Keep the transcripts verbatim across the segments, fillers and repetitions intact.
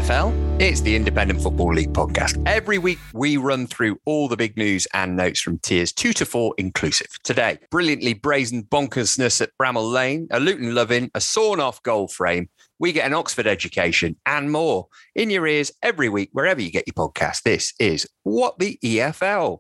F L. It's the Independent Football League podcast. Every week, we run through all the big news and notes from tiers two to four inclusive. Today, brilliantly brazen bonkersness at Bramall Lane, a Luton loving, a sawn-off goal frame. We get an Oxford education and more in your ears every week, wherever you get your podcast. This is What the E F L.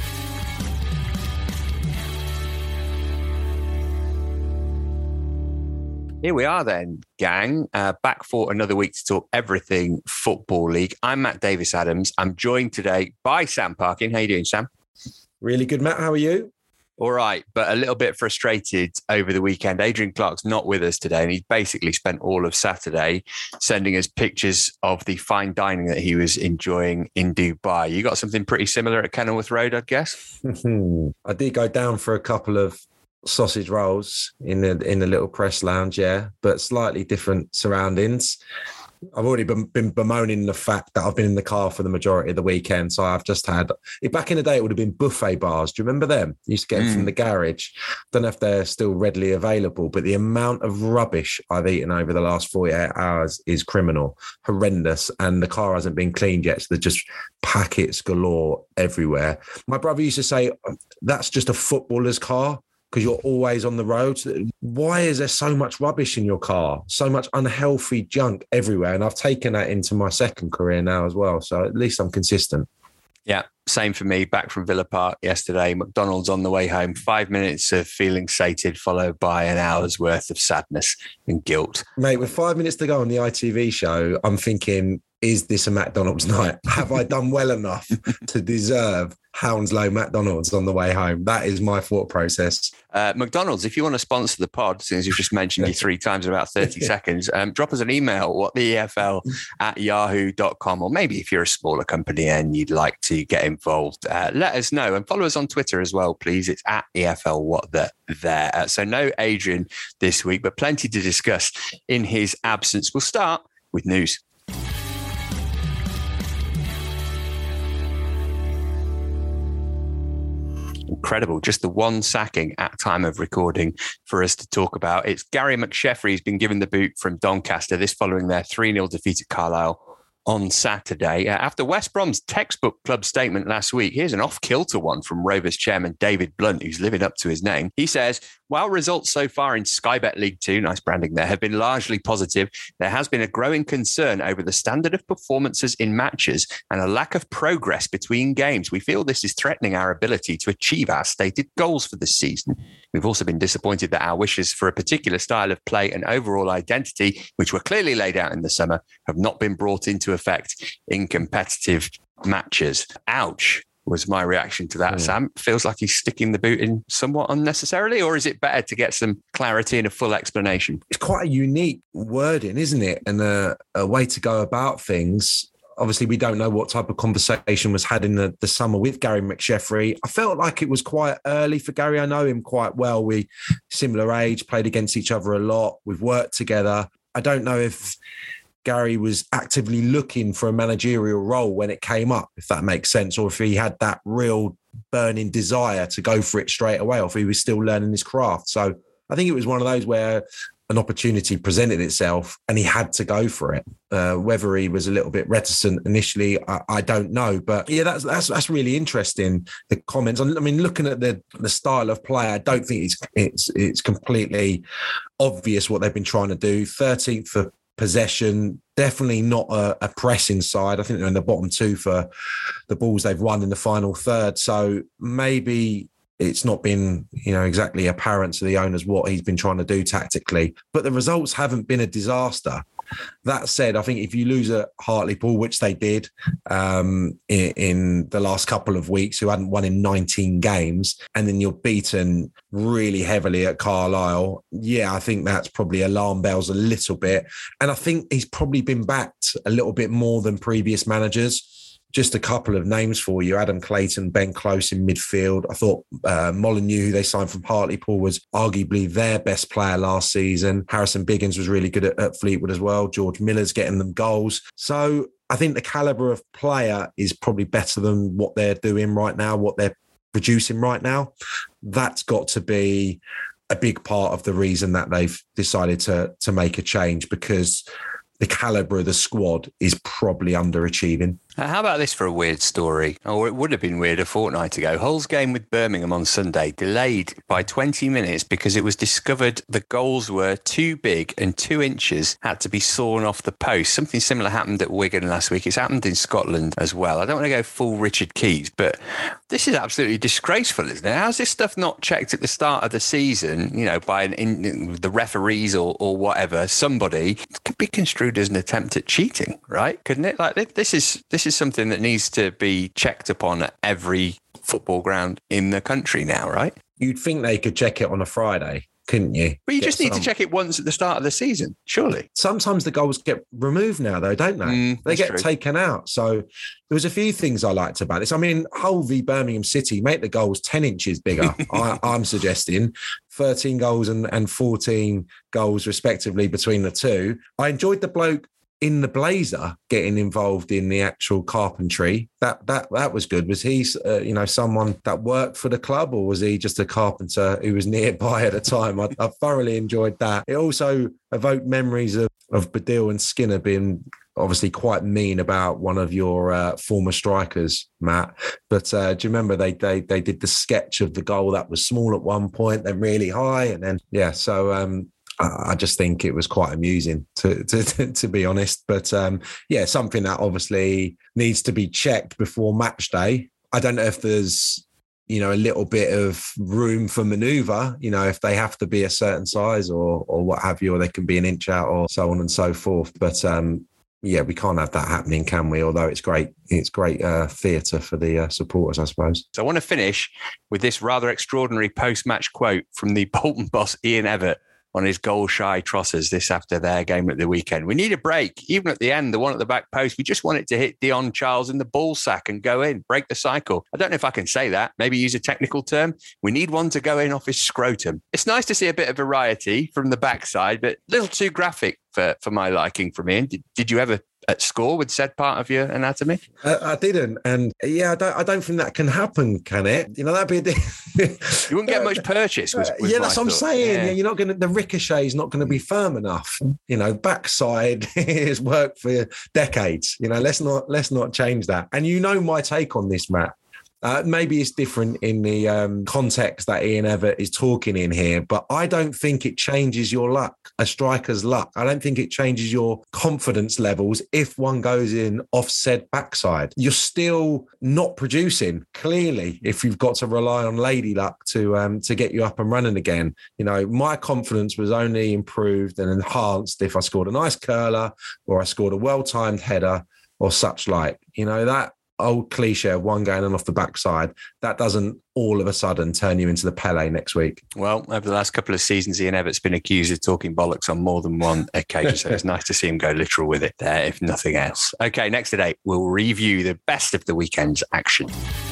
Here we are then, gang, uh, back for another week to talk everything Football League. I'm Matt Davis-Adams. I'm joined today by Sam Parkin. How you doing, Sam? Really good, Matt. How are you? All right, but a little bit frustrated over the weekend. Adrian Clark's not with us today, and he's basically spent all of Saturday sending us pictures of the fine dining that he was enjoying in Dubai. You got something pretty similar at Kenilworth Road, I'd guess? I did go down for a couple of sausage rolls in the in the little press lounge, yeah, but slightly different surroundings. I've already been, been bemoaning the fact that I've been in the car for the majority of the weekend, so I've just had back in the day it would have been buffet bars. Do you remember them? You used to get them mm. from the garage. Don't know if they're still readily available, but the amount of rubbish I've eaten over the last forty-eight hours is criminal, horrendous, and the car hasn't been cleaned yet, so there's just packets galore everywhere. My brother used to say that's just a footballer's car, because you're always on the road. Why is there so much rubbish in your car? So much unhealthy junk everywhere. And I've taken that into my second career now as well. So at least I'm consistent. Yeah, same for me. Back from Villa Park yesterday, McDonald's on the way home, five minutes of feeling sated, followed by an hour's worth of sadness and guilt. Mate, with five minutes to go on the I T V show, I'm thinking, is this a McDonald's night? Have I done well enough to deserve Hounslow McDonald's on the way home? That is my thought process. Uh, McDonald's, if you want to sponsor the pod, since you've just mentioned you three times in about thirty seconds, um, drop us an email, what the E F L at yahoo dot com, or maybe if you're a smaller company and you'd like to get involved, uh, let us know. And follow us on Twitter as well, please. It's at E F L what the there. Uh, so no Adrian this week, but plenty to discuss in his absence. We'll start with news. Incredible. Just the one sacking at time of recording for us to talk about. It's Gary McSheffrey who's been given the boot from Doncaster, this following their three nil defeat at Carlisle on Saturday. Uh, after West Brom's textbook club statement last week, here's an off-kilter one from Rovers chairman David Blunt, who's living up to his name. He says, while results so far in Sky Bet League Two, nice branding there, have been largely positive, there has been a growing concern over the standard of performances in matches and a lack of progress between games. We feel this is threatening our ability to achieve our stated goals for this season. We've also been disappointed that our wishes for a particular style of play and overall identity, which were clearly laid out in the summer, have not been brought into effect in competitive matches. Ouch. Was my reaction to that, mm. Sam. Feels like he's sticking the boot in somewhat unnecessarily, or is it better to get some clarity and a full explanation? It's quite a unique wording, isn't it? And a, a way to go about things. Obviously, we don't know what type of conversation was had in the, the summer with Gary McSheffrey. I felt like it was quite early for Gary. I know him quite well. We similar age, played against each other a lot. We've worked together. I don't know if Gary was actively looking for a managerial role when it came up, if that makes sense, or if he had that real burning desire to go for it straight away, or if he was still learning his craft. So I think it was one of those where an opportunity presented itself and he had to go for it. Uh, whether he was a little bit reticent initially, I, I don't know. But yeah, that's that's that's really interesting, the comments. I mean, looking at the the style of play, I don't think it's it's it's completely obvious what they've been trying to do. thirteenth for possession, definitely not a, a pressing side. I think they're in the bottom two for the balls they've won in the final third. So maybe it's not been, you know, exactly apparent to the owners what he's been trying to do tactically, but the results haven't been a disaster. That said, I think if you lose at Hartlepool, which they did um, in, in the last couple of weeks, who hadn't won in nineteen games, and then you're beaten really heavily at Carlisle, yeah, I think that's probably alarm bells a little bit. And I think he's probably been backed a little bit more than previous managers. Just a couple of names for you. Adam Clayton, Ben Close in midfield. I thought uh, Molyneux, who they signed from Hartlepool, was arguably their best player last season. Harrison Biggins was really good at, at Fleetwood as well. George Miller's getting them goals. So I think the calibre of player is probably better than what they're doing right now, what they're producing right now. That's got to be a big part of the reason that they've decided to, to make a change, because the calibre of the squad is probably underachieving. Uh, how about this for a weird story? Or it would have been weird a fortnight ago. Hull's game with Birmingham on Sunday delayed by twenty minutes because it was discovered the goals were too big and two inches had to be sawn off the post. Something similar happened at Wigan last week. It's happened in Scotland as well. I don't want to go full Richard Keys, but this is absolutely disgraceful, isn't it? How's this stuff not checked at the start of the season, you know, by an in, the referees or, or whatever? Somebody it could be construed as an attempt at cheating, right? Couldn't it? Like this is this is something that needs to be checked upon at every football ground in the country now, right? You'd think they could check it on a Friday, couldn't you? But you Get just need some. to check it once at the start of the season, surely. Sometimes the goals get removed now, though, don't they? Mm, they get true. taken out. So there was a few things I liked about this. I mean, Hull v Birmingham City, make the goals ten inches bigger, I, I'm suggesting. thirteen goals and, and fourteen goals, respectively, between the two. I enjoyed the bloke in the blazer getting involved in the actual carpentry. That that that was good. Was he, uh, you know, someone that worked for the club, or was he just a carpenter who was nearby at the time? I, I thoroughly enjoyed that. It also evoked memories of, of Badil and Skinner being obviously quite mean about one of your uh, former strikers, Matt. But uh, do you remember they, they they did the sketch of the goal that was small at one point, then really high, and then yeah. So um, I just think it was quite amusing, to to, to be honest. But um, yeah, something that obviously needs to be checked before match day. I don't know if there's, you know, a little bit of room for manoeuvre, you know, if they have to be a certain size or or what have you, or they can be an inch out or so on and so forth. But um, yeah, we can't have that happening, can we? Although it's great, it's great uh, theatre for the uh, supporters, I suppose. So I want to finish with this rather extraordinary post-match quote from the Bolton boss, Ian Evatt, on his goal-shy Trossers this after their game at the weekend. We need a break. Even at the end, the one at the back post, we just want it to hit Dion Charles in the ball sack and go in, break the cycle. I don't know if I can say that. Maybe use a technical term. We need one to go in off his scrotum. It's nice to see a bit of variety from the backside, but a little too graphic for, for my liking from Ian. Did, did you ever at score with said part of your anatomy? Uh, I didn't, and yeah, I don't. I don't think that can happen, can it? You know, that'd be a. Di- you wouldn't get much purchase. Was, was yeah, that's what I'm thought. saying. Yeah. Yeah, you're not going to. The ricochet is not going to be firm enough. You know, backside has worked for decades. You know, let's not let's not change that. And you know my take on this, Matt. Uh, maybe it's different in the um, context that Ian Evatt is talking in here, but I don't think it changes your luck, a striker's luck. I don't think it changes your confidence levels if one goes in off said backside. You're still not producing, clearly, if you've got to rely on lady luck to um, to get you up and running again. You know, my confidence was only improved and enhanced if I scored a nice curler or I scored a well-timed header or such like. You know, that old cliche of one going on off the backside, that doesn't all of a sudden turn you into the Pele next week. Well, over the last couple of seasons, Ian Evatt's been accused of talking bollocks on more than one occasion, so it's nice to see him go literal with it there, if nothing else. Okay, next today, we'll review the best of the weekend's action.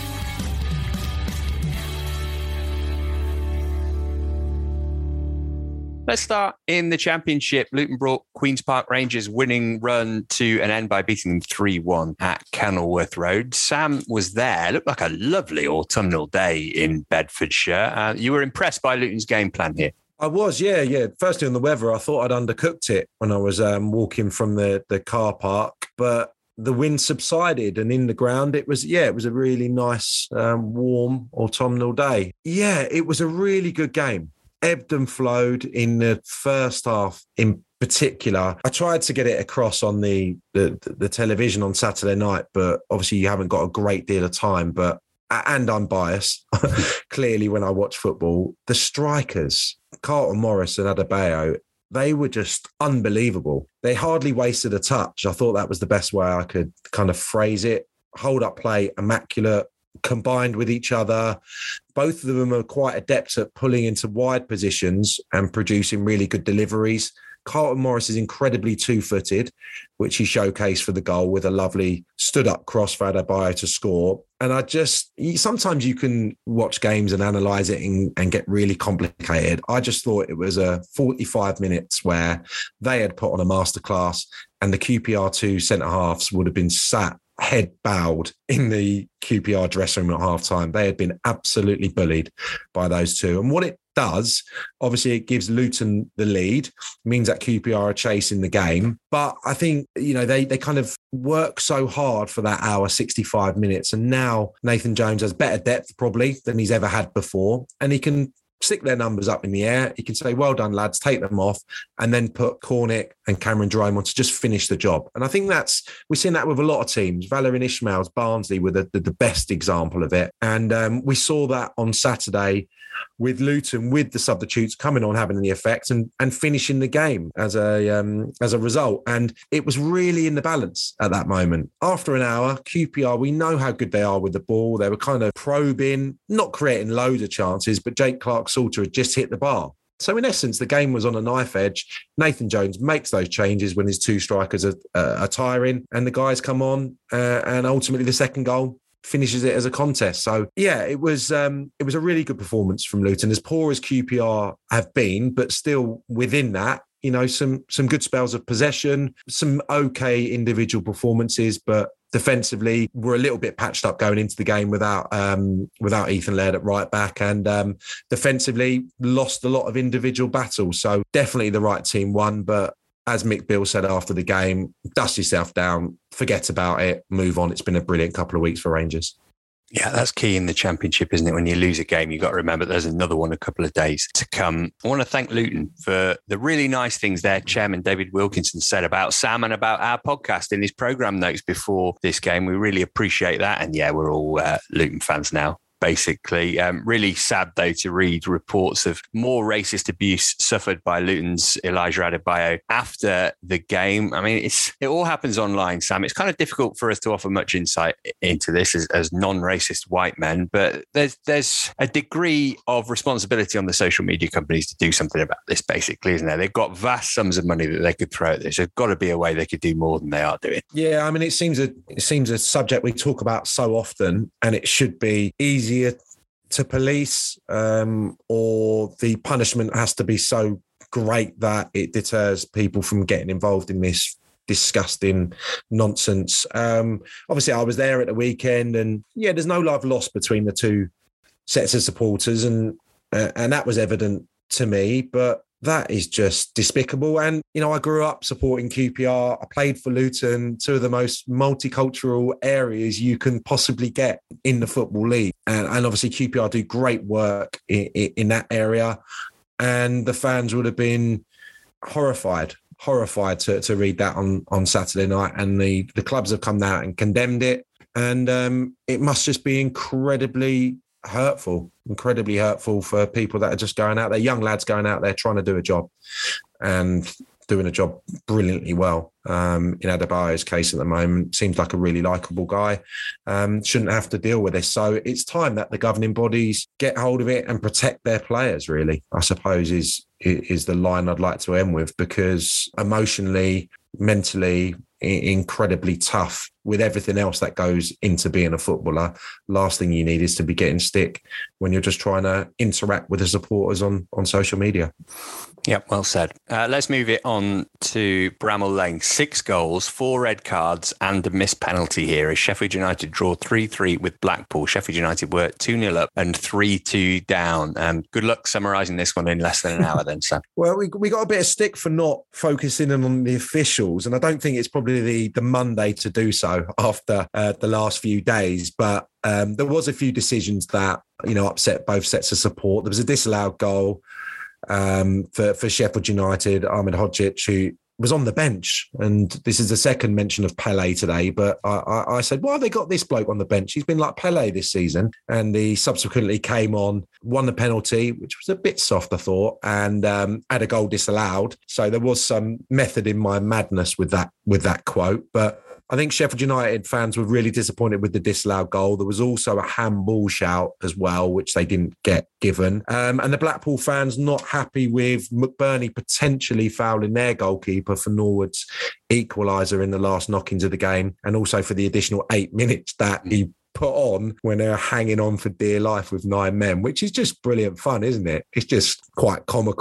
Let's start in the Championship. Luton brought Queen's Park Rangers' winning run to an end by beating them three one at Kenilworth Road. Sam was there. It looked like a lovely autumnal day in Bedfordshire. Uh, you were impressed by Luton's game plan here? I was, yeah, yeah. Firstly, on the weather, I thought I'd undercooked it when I was um, walking from the, the car park, but the wind subsided and in the ground, it was, yeah, it was a really nice, um, warm autumnal day. Yeah, it was a really good game. Ebbed and flowed in the first half in particular. I tried to get it across on the, the the television on Saturday night, but obviously you haven't got a great deal of time. But and I'm biased, clearly, when I watch football. The strikers, Carlton Morris and Adebayo, they were just unbelievable. They hardly wasted a touch. I thought that was the best way I could kind of phrase it. Hold up play, immaculate, combined with each other. Both of them are quite adept at pulling into wide positions and producing really good deliveries. Carlton Morris is incredibly two-footed, which he showcased for the goal with a lovely stood-up cross for Adebayo to score. And I just, sometimes you can watch games and analyse it and, and get really complicated. I just thought it was a forty-five minutes where they had put on a masterclass and the Q P R two centre-halves would have been sat head bowed in the Q P R dressing room at half time. They had been absolutely bullied by those two. And what it does. Obviously, it gives Luton the lead, means that Q P R are chasing the game. But I think, you know, they they kind of work so hard for that hour, sixty-five minutes. And now Nathan Jones has better depth probably than he's ever had before. And he can stick their numbers up in the air. He can say, well done, lads, take them off, and then put Cornick and Cameron Jerome on to just finish the job. And I think that's, we're seeing that with a lot of teams. Valérien Ismaël's Barnsley were the, the, the best example of it. And um, we saw that on Saturday with Luton, with the substitutes coming on, having the effect and, and finishing the game as a um, as a result. And it was really in the balance at that moment. After an hour, Q P R, we know how good they are with the ball. They were kind of probing, not creating loads of chances, but Jake Clark-Salter had just hit the bar. So in essence, the game was on a knife edge. Nathan Jones makes those changes when his two strikers are, uh, are tiring, and the guys come on, uh, and ultimately the second goal finishes it as a contest. So yeah, it was um, it was a really good performance from Luton, as poor as Q P R have been, but still within that, you know, some some good spells of possession, some okay individual performances, but defensively we're a little bit patched up going into the game without um, without Ethan Laird at right back, and um, defensively lost a lot of individual battles. So definitely the right team won, but as Mick Beale said after the game, dust yourself down, forget about it, move on. It's been a brilliant couple of weeks for Rangers. Yeah, that's key in the Championship, isn't it? When you lose a game, you've got to remember there's another one a couple of days to come. I want to thank Luton for the really nice things their chairman, David Wilkinson, said about Sam and about our podcast in his programme notes before this game. We really appreciate that. And yeah, we're all uh, Luton fans now. Basically, um, really sad though to read reports of more racist abuse suffered by Luton's Elijah Adebayo after the game. I mean, it's it all happens online, Sam. It's kind of difficult for us to offer much insight into this as, as non-racist white men, but there's there's a degree of responsibility on the social media companies to do something about this, basically, isn't there? They've got vast sums of money that they could throw at this. There's got to be a way they could do more than they are doing. Yeah, I mean, it seems a it seems a subject we talk about so often, and it should be easy to police, um, or the punishment has to be so great that it deters people from getting involved in this disgusting nonsense. Um, obviously, I was there at the weekend, and yeah, there's no love lost between the two sets of supporters, and uh, and that was evident to me. But that is just despicable. And, you know, I grew up supporting Q P R. I played for Luton, two of the most multicultural areas you can possibly get in the Football League. And, and obviously Q P R do great work in, in that area. And the fans would have been horrified, horrified to, to read that on, on Saturday night. And the, the clubs have come out and condemned it. And um, it must just be incredibly hurtful, incredibly hurtful for people that are just going out there, young lads going out there trying to do a job and doing a job brilliantly well. Um, in Adebayo's case at the moment, seems like a really likeable guy. Um, shouldn't have to deal with this. So it's time that the governing bodies get hold of it and protect their players, really, I suppose is, is the line I'd like to end with, because emotionally, mentally, incredibly tough with everything else that goes into being a footballer. Last thing you need is to be getting stick when you're just trying to interact with the supporters on, on social media. Yep, well said. Uh, let's move it on to Bramall Lane. Six goals, four red cards and a missed penalty here as Sheffield United draw three three with Blackpool. Sheffield United were two nil up and three two down. Um, good luck summarising this one in less than an hour then, Sam. Well, we we got a bit of stick for not focusing in on the officials, and I don't think it's probably the, the Monday to do so after uh, the last few days, but um, there was a few decisions that, you know, upset both sets of support. There was a disallowed goal um, for, for Sheffield United, Ahmed Hodzic, who was on the bench. And this is the second mention of Pele today, but I, I, I said, why have they got this bloke on the bench? He's been like Pele this season. And he subsequently came on, won the penalty, which was a bit soft, I thought, and um, had a goal disallowed. So there was some method in my madness with that, with that quote. But I think Sheffield United fans were really disappointed with the disallowed goal. There was also a handball shout as well, which they didn't get given. Um, and the Blackpool fans not happy with McBurney potentially fouling their goalkeeper for Norwood's equaliser in the last knockings of the game, and also for the additional eight minutes that he put on when they're hanging on for dear life with nine men, which is just brilliant fun, isn't it? It's just quite comical.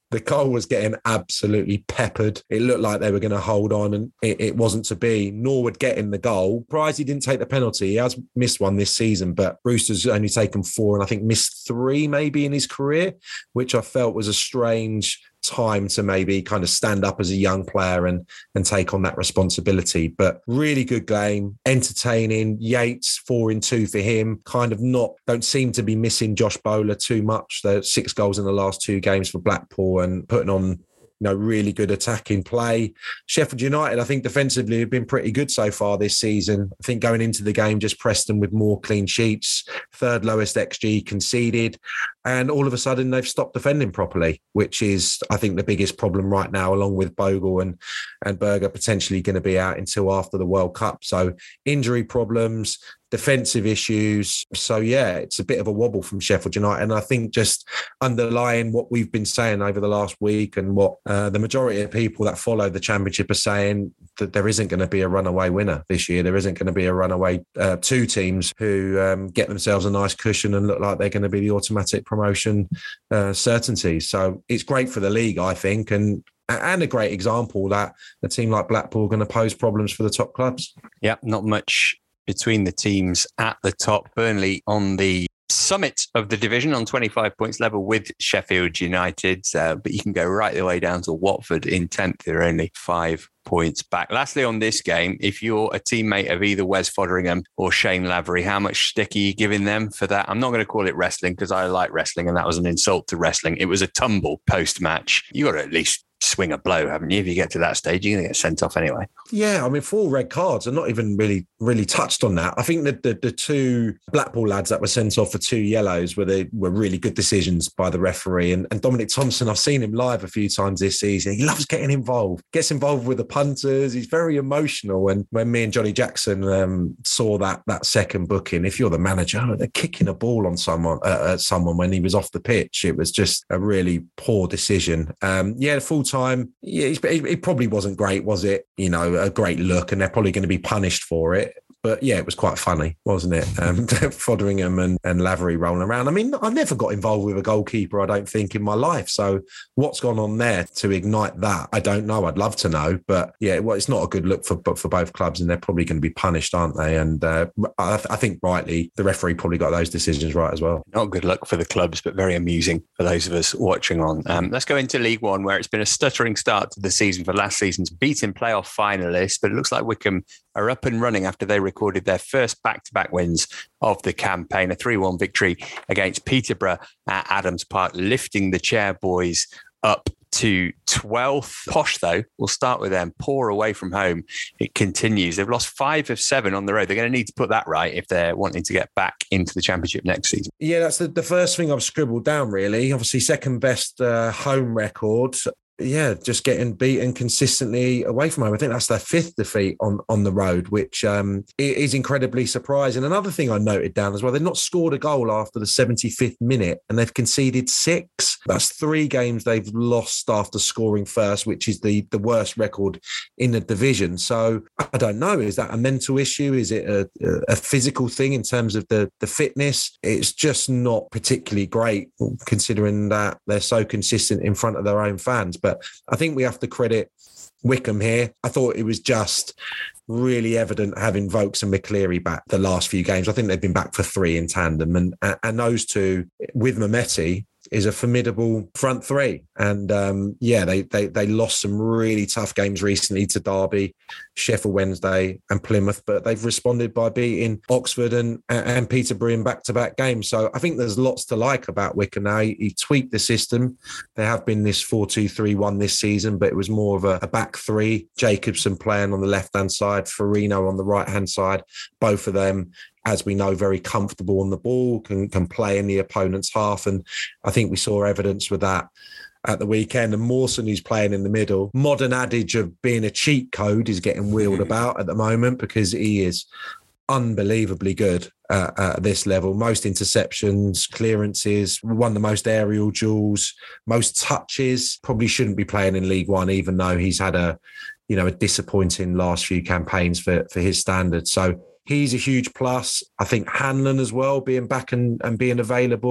The goal was getting absolutely peppered. It looked like they were going to hold on, and it, it wasn't to be. Norwood getting the goal. Surprised he didn't take the penalty. He has missed one this season, but Brewster's only taken four and I think missed three maybe in his career, which I felt was a strange time to maybe kind of stand up as a young player and and take on that responsibility. But really good game, entertaining. Yates four in two for him. Kind of not don't seem to be missing Josh Bowler too much. The six goals in the last two games for Blackpool and putting on, you know, really good attacking play. Sheffield United, I think defensively have been pretty good so far this season. I think going into the game, just Preston with more clean sheets, third lowest X G conceded. And all of a sudden they've stopped defending properly, which is, I think, the biggest problem right now, along with Bogle and, and Berger potentially going to be out until after the World Cup. So injury problems, defensive issues. So, yeah, it's a bit of a wobble from Sheffield United. And I think just underlying what we've been saying over the last week and what uh, the majority of people that follow the Championship are saying, that there isn't going to be a runaway winner this year. There isn't going to be a runaway uh, two teams who um, get themselves a nice cushion and look like they're going to be the automatic promotion uh, certainty. So it's great for the league, I think, and and a great example that a team like Blackpool are going to pose problems for the top clubs. Yeah, not much between the teams at the top. Burnley on the summit of the division on twenty-five points level with Sheffield United, uh, but you can go right the way down to Watford in tenth. They're only five points back. Lastly, on this game, if you're a teammate of either Wes Foderingham or Shane Lavery, how much stick are you giving them for that? I'm not going to call it wrestling because I like wrestling and that was an insult to wrestling. It was a tumble post-match. You got to at least swing a blow, haven't you? If you get to that stage, you're going to get sent off anyway. Yeah, I mean, four red cards and not even really, really touched on that. I think that the, the two Blackpool lads that were sent off for two yellows were they were really good decisions by the referee. And, and Dominic Thompson, I've seen him live a few times this season. He loves getting involved, gets involved with the punters. He's very emotional. And when me and Johnny Jackson um, saw that that second booking, if you're the manager, they're kicking a ball on someone uh, at someone when he was off the pitch. It was just a really poor decision. Um, yeah, full time. Yeah, it probably wasn't great, was it? You know, a great look, and they're probably going to be punished for it. But yeah, it was quite funny, wasn't it? Um, Foderingham and, and Lavery rolling around. I mean, I never got involved with a goalkeeper, I don't think, in my life. So what's gone on there to ignite that? I don't know. I'd love to know. But yeah, well, it's not a good look for for both clubs, and they're probably going to be punished, aren't they? And uh, I, I think rightly, the referee probably got those decisions right as well. Not good luck for the clubs, but very amusing for those of us watching on. Um, let's go into League One, where it's been a stuttering start to the season for last season's beaten playoff finalists. But it looks like Wycombe are up and running after they recorded their first back-to-back wins of the campaign. A three one victory against Peterborough at Adams Park, lifting the Chairboys up to twelfth. Posh, though, we'll start with them. Poor away from home. It continues. They've lost five of seven on the road. They're going to need to put that right if they're wanting to get back into the Championship next season. Yeah, that's the, the first thing I've scribbled down, really. Obviously, second best uh, home record. Yeah, just getting beaten consistently away from home. I think that's their fifth defeat on, on the road, which um, is incredibly surprising. Another thing I noted down as well, they've not scored a goal after the seventy-fifth minute and they've conceded six. That's three games they've lost after scoring first, which is the, the worst record in the division. So I don't know, is that a mental issue? Is it a, a physical thing in terms of the, the fitness? It's just not particularly great considering that they're so consistent in front of their own fans. But But I think we have to credit Wycombe here. I thought it was just really evident having Vokes and McCleary back the last few games. I think they've been back for three in tandem. And, and those two, with Mehmeti, is a formidable front three. And um, yeah, they, they they lost some really tough games recently to Derby, Sheffield Wednesday and Plymouth, but they've responded by beating Oxford and, and Peterborough in back-to-back games. So I think there's lots to like about Wycombe now. He, he tweaked the system. They have been this four two three one this season, but it was more of a, a back three. Jacobson playing on the left-hand side, Farino on the right-hand side, both of them, as we know, very comfortable on the ball, can can play in the opponent's half. And I think we saw evidence with that at the weekend. And Mawson, who's playing in the middle, modern adage of being a cheat code is getting wheeled about at the moment because he is unbelievably good uh, at this level. Most interceptions, clearances, won the most aerial duels, most touches. Probably shouldn't be playing in League One, even though he's had a, you know, a disappointing last few campaigns for, for his standards. So he's a huge plus. I think Hanlon as well, being back and, and being available,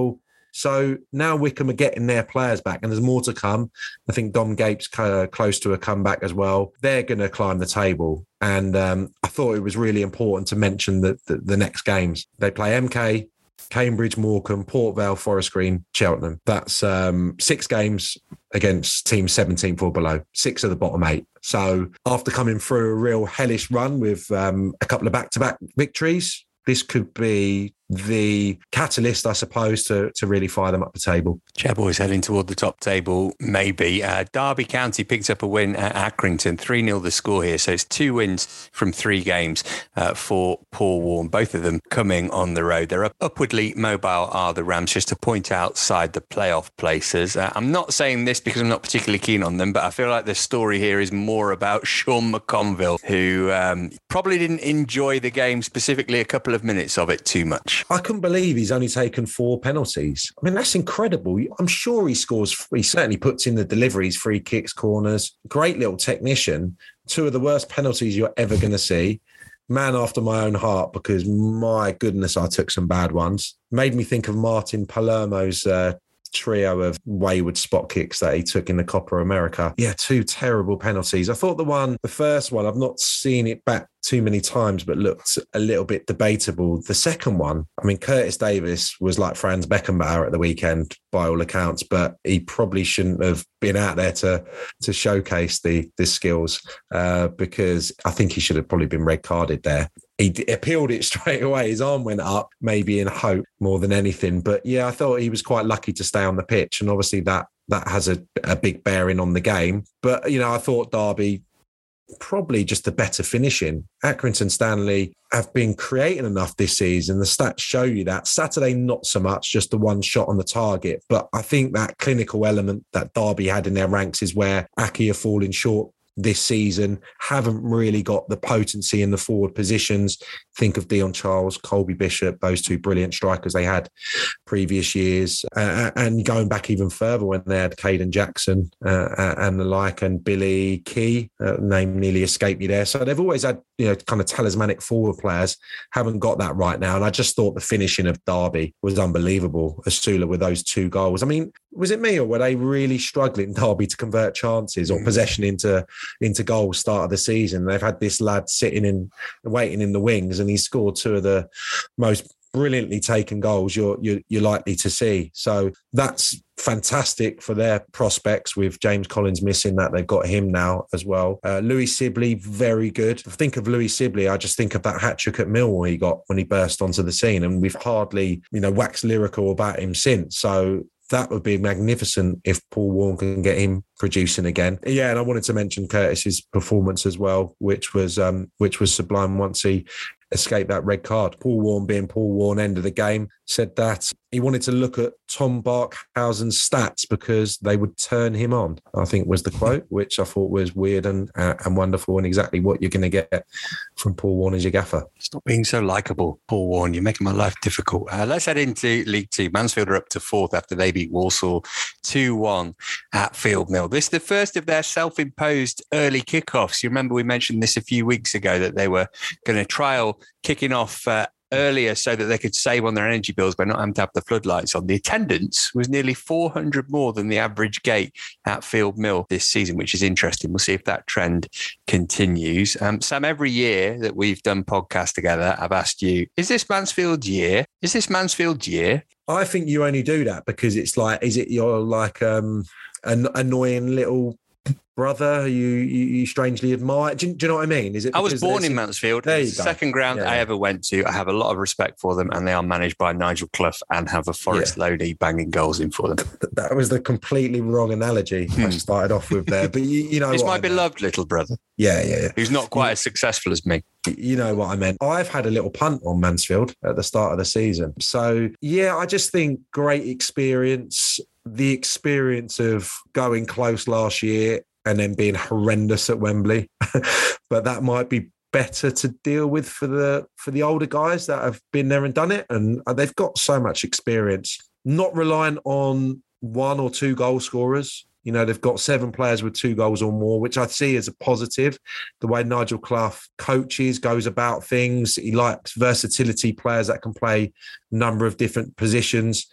So now Wycombe are getting their players back, and there's more to come. I think Dom Gape's uh, close to a comeback as well. They're going to climb the table. And um, I thought it was really important to mention the, the, the next games. They play M K, Cambridge, Morecambe, Port Vale, Forest Green, Cheltenham. That's um, six games against teams seventeenth or below, six of the bottom eight. So after coming through a real hellish run with um, a couple of back-to-back victories, this could be the catalyst, I suppose, to, to really fire them up the table. Chairboys heading toward the top table, maybe. Uh, Derby County picked up a win at Accrington, three nil the score here. So it's two wins from three games uh, for Paul Warne, both of them coming on the road. They're up, upwardly mobile are the Rams, just a point outside the playoff places. Uh, I'm not saying this because I'm not particularly keen on them, but I feel like the story here is more about Sean McConville, who um, probably didn't enjoy the game, specifically a couple of minutes of it, too much. I couldn't believe he's only taken four penalties. I mean, that's incredible. I'm sure he scores, he certainly puts in the deliveries, free kicks, corners. Great little technician. Two of the worst penalties you're ever going to see. Man after my own heart, because my goodness, I took some bad ones. Made me think of Martin Palermo's uh, trio of wayward spot kicks that he took in the Copa America. Yeah, two terrible penalties. I thought the one, the first one, I've not seen it back too many times, but looked a little bit debatable. The second one, I mean, Curtis Davis was like Franz Beckenbauer at the weekend by all accounts, but he probably shouldn't have been out there to to showcase the the skills uh, because I think he should have probably been red carded there. He appealed it straight away. His arm went up, maybe in hope more than anything. But yeah, I thought he was quite lucky to stay on the pitch. And obviously that that has a, a big bearing on the game. But, you know, I thought Derby probably just the better finishing. Accrington Stanley have been creating enough this season. The stats show you that. Saturday, not so much, just the one shot on the target. But I think that clinical element that Derby had in their ranks is where Aki are falling short this season, haven't really got the potency in the forward positions. Think of Dion Charles, Colby Bishop, those two brilliant strikers they had previous years. Uh, and going back even further when they had Caden Jackson uh, and the like, and Billy Key, uh, name nearly escaped me there. So they've always had, you know, kind of talismanic forward players, haven't got that right now. And I just thought the finishing of Derby was unbelievable. Asula with those two goals. I mean, was it me or were they really struggling, Derby, to convert chances or possession into into goals start of the season? They've had this lad sitting in, waiting in the wings, and he scored two of the most brilliantly taken goals you're, you're you're likely to see. So that's fantastic for their prospects with James Collins missing that. They've got him now as well. Uh, Louis Sibley, very good. If I think of Louis Sibley, I just think of that hat-trick at Millwall he got when he burst onto the scene, and we've hardly, you know, waxed lyrical about him since. So that would be magnificent if Paul Warne can get him producing again. Yeah, and I wanted to mention Curtis's performance as well, which was um, which was sublime once he escaped that red card. Paul Warne, being Paul Warne, end of the game, said that he wanted to look at Tom Barkhausen's stats because they would turn him on, I think was the quote, which I thought was weird and uh, and wonderful, and exactly what you're going to get from Paul Warne as your gaffer. Stop being so likeable, Paul Warne. You're making my life difficult. Uh, let's head into League Two. Mansfield are up to fourth after they beat Walsall two one at Field Mill. This is the first of their self-imposed early kickoffs. You remember we mentioned this a few weeks ago that they were going to trial kicking off uh, earlier so that they could save on their energy bills by not having to have the floodlights on. The attendance was nearly four hundred more than the average gate at Field Mill this season, which is interesting. We'll see if that trend continues. Um, Sam, every year that we've done podcasts together, I've asked you, is this Mansfield's year? Is this Mansfield's year? I think you only do that because it's like, is it your like um, an annoying little brother you, you you strangely admire? Do you, do you know what I mean? Is it? I was born in Mansfield. There it's you the go. second ground yeah. I ever went to. I have a lot of respect for them, and they are managed by Nigel Clough and have a Forest yeah. Lodi banging goals in for them. That was the completely wrong analogy I started off with there. But you, you know, it's what my I beloved meant. little brother. Yeah, yeah, yeah. Who's not quite as successful as me. You know what I meant. I've had a little punt on Mansfield at the start of the season. So, yeah, I just think great experience. The experience of going close last year and then being horrendous at Wembley. But that might be better to deal with for the for the older guys that have been there and done it. And they've got so much experience, not relying on one or two goal scorers. You know, they've got seven players with two goals or more, which I see as a positive. The way Nigel Clough coaches, goes about things. He likes versatility, players that can play a number of different positions.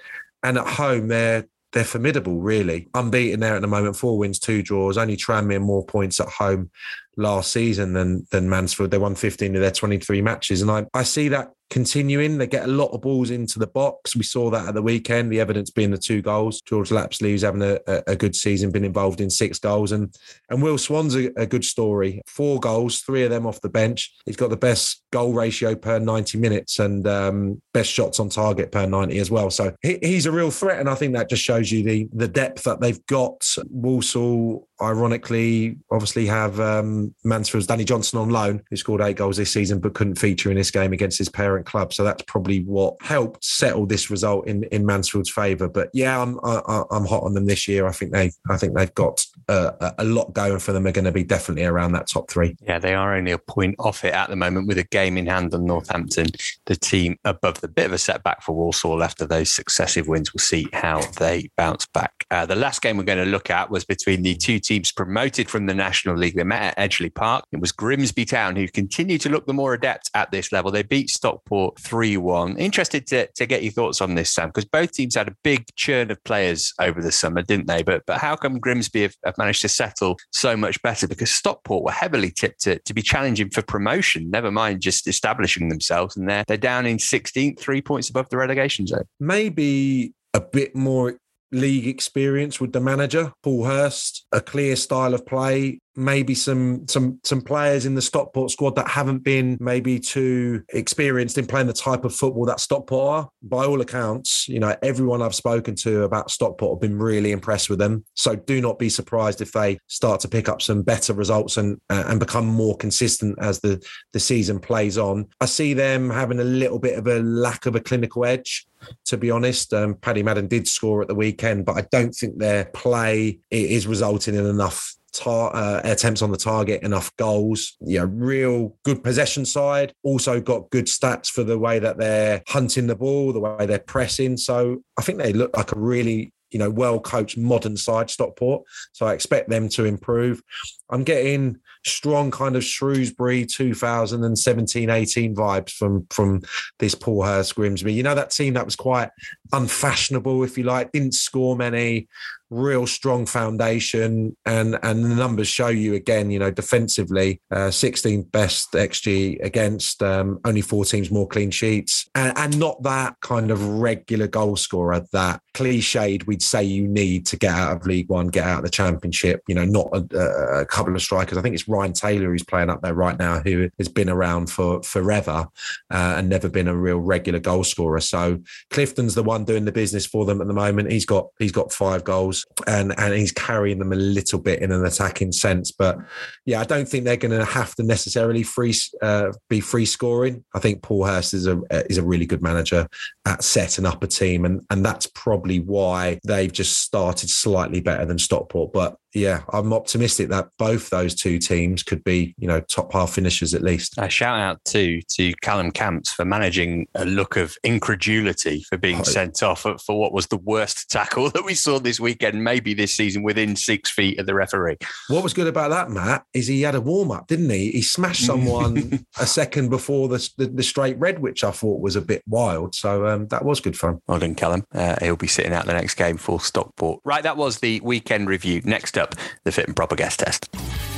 and at home, they're they're formidable, really. Unbeaten there at the moment, four wins, two draws, only Tranmere more points at home last season than than Mansfield. They won fifteen of their twenty-three matches. And I, I see that continuing. They get a lot of balls into the box. We saw that at the weekend, the evidence being the two goals. George Lapsley, who's having a, a good season, been involved in six goals. And and Will Swan's a, a good story. Four goals, three of them off the bench. He's got the best goal ratio per ninety minutes and um, best shots on target per ninety as well. So he, he's a real threat. And I think that just shows you the, the depth that they've got. Walsall, ironically, obviously have um, Mansfield's Danny Johnson on loan, who scored eight goals this season but couldn't feature in this game against his parent club. So that's probably what helped settle this result in, in Mansfield's favour. But yeah, I'm I, I'm hot on them this year. I think they I think they've got uh, a lot going for them. They're going to be definitely around that top three. Yeah, they are only a point off it at the moment with a game in hand on Northampton. The team above the bit of a setback for Walsall after those successive wins. We'll see how they bounce back. Uh, the last game we're going to look at was between the two teams promoted from the National League. They met at Edgeley Park. It was Grimsby Town who continue to look the more adept at this level. They beat Stockport three one. Interested to, to get your thoughts on this, Sam, because both teams had a big churn of players over the summer, didn't they? But but how come Grimsby have, have managed to settle so much better? Because Stockport were heavily tipped to, to be challenging for promotion, never mind just establishing themselves. And they're, they're down in sixteenth, three points above the relegation zone. Maybe a bit more league experience with the manager, Paul Hurst, a clear style of play, maybe some some some players in the Stockport squad that haven't been maybe too experienced in playing the type of football that Stockport are. By all accounts, you know, everyone I've spoken to about Stockport have been really impressed with them. So do not be surprised if they start to pick up some better results and uh, and become more consistent as the, the season plays on. I see them having a little bit of a lack of a clinical edge, to be honest. Um, Paddy Madden did score at the weekend, but I don't think their play is resulting in enough Tar- uh, attempts on the target, enough goals. Yeah, real good possession side. Also got good stats for the way that they're hunting the ball, the way they're pressing. So I think they look like a really, you know, well-coached modern side, Stockport. So I expect them to improve. I'm getting strong kind of Shrewsbury two thousand seventeen eighteen vibes from, from this Paul Hurst Grimsby. You know, that team that was quite unfashionable, if you like, didn't score many, real strong foundation, and and the numbers show you again, you know, defensively, uh, sixteenth best X G against, um, only four teams more clean sheets, and, and not that kind of regular goal scorer that cliched we'd say you need to get out of League One, get out of the Championship. You know, not a, a couple of strikers. I think it's Ryan Taylor who's playing up there right now, who has been around for forever uh, and never been a real regular goal scorer. So Clifton's the one doing the business for them at the moment. He's got he's got five goals. And and he's carrying them a little bit in an attacking sense, but yeah, I don't think they're going to have to necessarily free uh, be free scoring. I think Paul Hurst is a is a really good manager at setting up a team, and and that's probably why they've just started slightly better than Stockport. But yeah, I'm optimistic that both those two teams could be, you know, top half finishers at least. A shout out to to Callum Camps for managing a look of incredulity for being oh. sent off for, for what was the worst tackle that we saw this weekend, maybe this season, within six feet of the referee. What was good about that, Matt, is he had a warm up, didn't he? He smashed someone a second before the, the the straight red, which I thought was a bit wild. So um, that was good fun. Well done, Callum. Uh, he'll be sitting out the next game for Stockport. Right, that was the weekend review. Next up, the fit and proper guest test.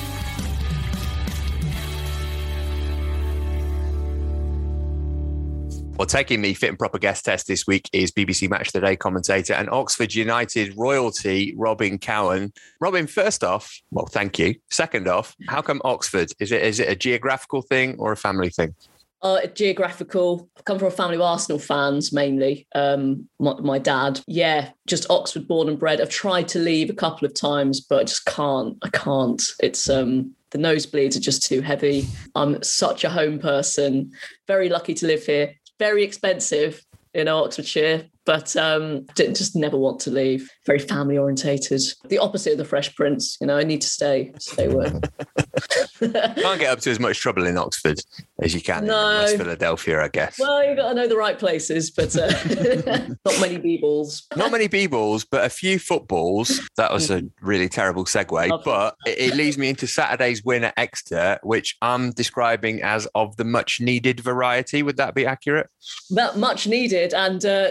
Well, taking the fit and proper guest test this week is B B C Match of the Day commentator and Oxford United royalty, Robin Cowan. Robin, first off, well, thank you. Second off, how come Oxford? Is it is it a geographical thing or a family thing? Uh, geographical. I come from a family of Arsenal fans, mainly. Um, my, my dad, yeah, just Oxford born and bred. I've tried to leave a couple of times, but I just can't. I can't. It's um, the nosebleeds are just too heavy. I'm such a home person. Very lucky to live here. Very expensive in Oxfordshire, but um, just never want to leave. Very family orientated. The opposite of the Fresh Prince. You know, I need to stay, stay where. Can't get up to as much trouble in Oxford as you can no. in West Philadelphia, I guess. Well, you've got to know the right places, but uh, not many b-balls. Not many b-balls, but a few footballs. That was a really terrible segue, Love but it, it leads me into Saturday's win at Exeter, which I'm describing as of the much needed variety. Would that be accurate? But much needed, and uh, no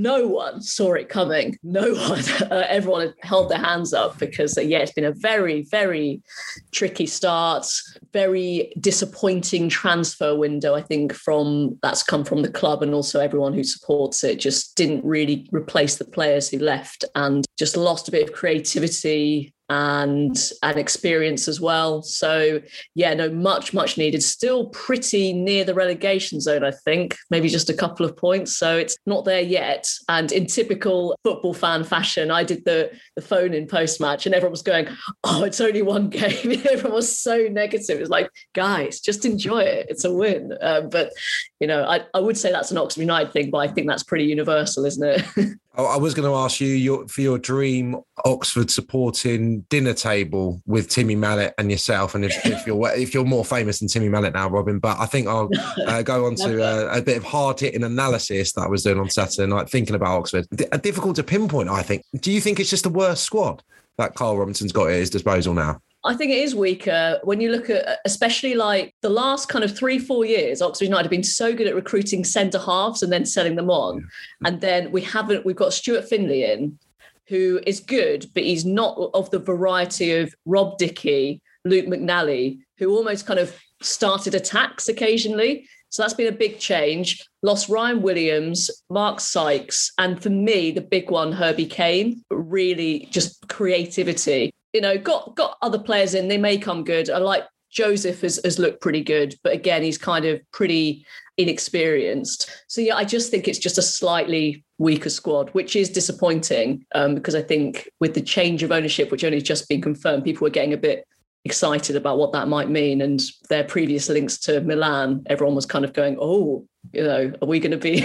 no one saw it coming. No one. Uh, everyone had held their hands up because, uh, yeah, it's been a very, very tricky start, very disappointing transfer window, I think, from that's come from the club and also everyone who supports it. Just didn't really replace the players who left and just lost a bit of creativity and and experience as well. So yeah, no, much, much needed. Still pretty near the relegation zone, I think, maybe just a couple of points. So it's not there yet. And in typical football fan fashion, I did the, the phone in post-match and everyone was going, oh, it's only one game. Everyone was so negative. It was like, guys, just enjoy it. It's a win. Uh, but, you know, I, I would say that's an Oxford United thing, but I think that's pretty universal, isn't it? I was going to ask you your, for your dream Oxford supporting dinner table with Timmy Mallett and yourself, and if, if you're if you're more famous than Timmy Mallett now, Robin. But I think I'll uh, go on to uh, a bit of hard hitting analysis that I was doing on Saturday night, thinking about Oxford. D- difficult to pinpoint, I think. Do you think it's just the worst squad that Carl Robinson's got at his disposal now? I think it is weaker when you look at, especially like the last kind of three, four years, Oxford United have been so good at recruiting centre halves and then selling them on. Yeah. And then we haven't, we've got Stuart Findlay in, who is good, but he's not of the variety of Rob Dickey, Luke McNally, who almost kind of started attacks occasionally. So that's been a big change. Lost Ryan Williams, Mark Sykes, and for me, the big one, Herbie Kane, really just creativity. You know, got got other players in, they may come good. I like Joseph has, has looked pretty good, but again, he's kind of pretty inexperienced. So yeah, I just think it's just a slightly weaker squad, which is disappointing um, because I think with the change of ownership, which only just been confirmed, people were getting a bit excited about what that might mean. And their previous links to Milan, everyone was kind of going, oh, you know, are we going to be,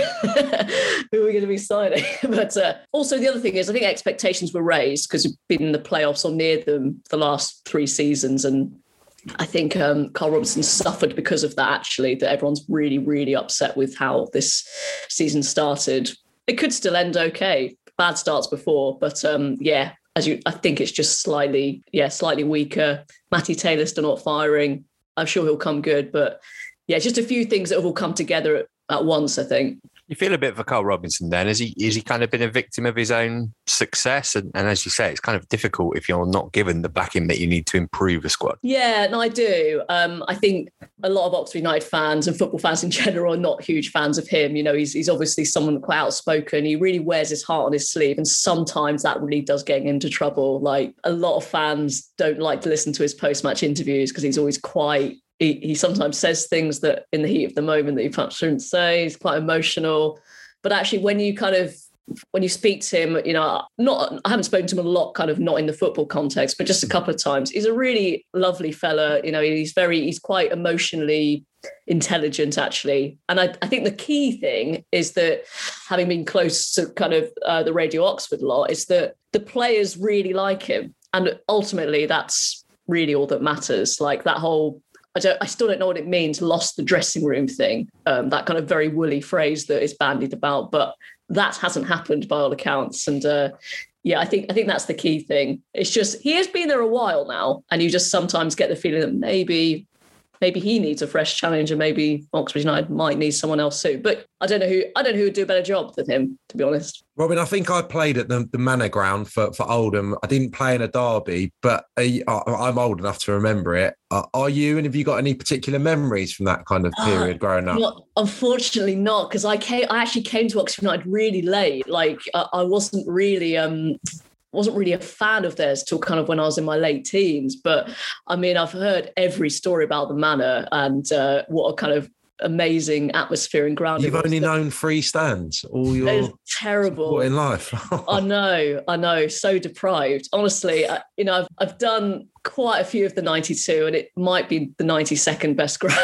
who are we going to be signing? But uh, also the other thing is I think expectations were raised because we've been in the playoffs or near them for the last three seasons. And I think um, Carl Robinson suffered because of that, actually, that everyone's really, really upset with how this season started. It could still end okay. Bad starts before, but um, yeah, as you, I think it's just slightly, yeah, slightly weaker. Matty Taylor's still not firing. I'm sure he'll come good, but yeah, just a few things that have all come together at, at once, I think. You feel a bit for Carl Robinson then. Has he, has he kind of been a victim of his own success? And, and as you say, it's kind of difficult if you're not given the backing that you need to improve a squad. Yeah, no, I do. Um, I think a lot of Oxford United fans and football fans in general are not huge fans of him. You know, he's he's obviously someone quite outspoken. He really wears his heart on his sleeve. And sometimes that really does get him into trouble. Like a lot of fans don't like to listen to his post-match interviews because he's always quite He, he sometimes says things that in the heat of the moment that you perhaps shouldn't say. He's quite emotional. But actually, when you kind of, when you speak to him, you know, not, I haven't spoken to him a lot, kind of not in the football context, but just a couple of times. He's a really lovely fella. You know, he's very, he's quite emotionally intelligent, actually. And I, I think the key thing is that having been close to kind of uh, the Radio Oxford lot is that the players really like him. And ultimately, that's really all that matters. Like that whole, I don't. I still don't know what it means, lost the dressing room thing, um, that kind of very woolly phrase that is bandied about, but that hasn't happened by all accounts. And uh, yeah, I think I think that's the key thing. It's just, he has been there a while now, and you just sometimes get the feeling that maybe, maybe he needs a fresh challenge and maybe Oxford United might need someone else too. But I don't know who, I don't know who would do a better job than him, to be honest. Robin, I think I played at the, the Manor Ground for, for Oldham. I didn't play in a derby, but I, I'm old enough to remember it. Uh, are you? And have you got any particular memories from that kind of period uh, growing up? Not, unfortunately not, because I came. I actually came to Oxford United really late. Like uh, I wasn't really... Um, wasn't really a fan of theirs till kind of when I was in my late teens. But I mean, I've heard every story about the Manor and uh, what a kind of amazing atmosphere and ground. You've only known three stands all your terrible in life. I know, I know, so deprived. Honestly, I, you know, I've I've done quite a few of the ninety-two, and it might be the ninety-second best ground.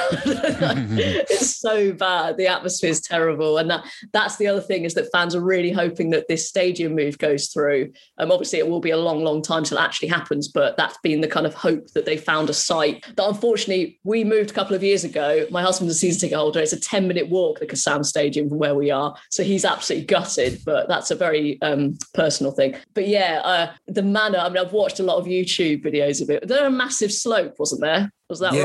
It's so bad. The atmosphere is terrible, and that that's the other thing is that fans are really hoping that this stadium move goes through. Um, obviously, it will be a long, long time till it actually happens, but that's been the kind of hope that they found a site that unfortunately we moved a couple of years ago. My husband's a season ticket holder. It's a ten minute walk, the Kassam Stadium, from where we are, so he's absolutely gutted. But that's a very um, personal thing. But yeah, uh, the Manor. I mean, I've watched a lot of YouTube videos of it. There was a massive slope, wasn't there? Was that yeah. right?